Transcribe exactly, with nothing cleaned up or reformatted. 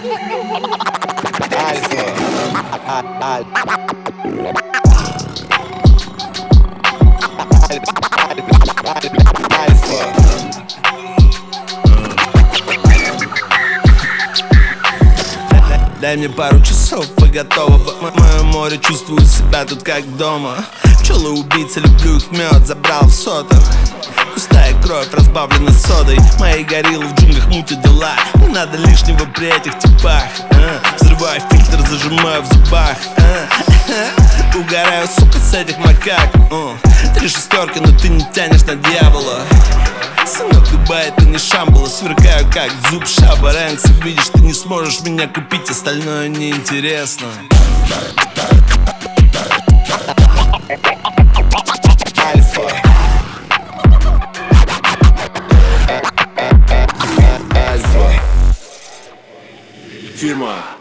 Дай мне пару часов и готово. В моем море чувствую себя тут как дома. Пчелы-убийцы, люблю их мед, забрал в сотах. Густая кровь разбавлена содой. Мои гориллы в джунглях мутят дела. Не надо лишнего при этих типах. а? Взрываю фильтр, зажимаю в зубах. а? Угораю, сука, с этих макак. а? Три шестерки, но ты не тянешь на дьявола. Сынок, Дубай, это не Шамбала. Сверкаю как зуб Шаба Рэнкс. Видишь, ты не сможешь меня купить, остальное неинтересно. Альфа. Альфа. Фирма